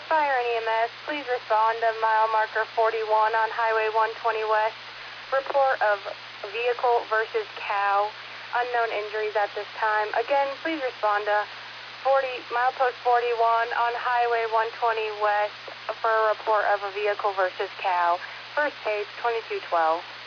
Fire and EMS, please respond to mile marker 41 on Highway 120 West. Report of vehicle versus cow. Unknown injuries at this time. Again, please respond to milepost 41 on Highway 120 West for a report of a vehicle versus cow. First page 2212.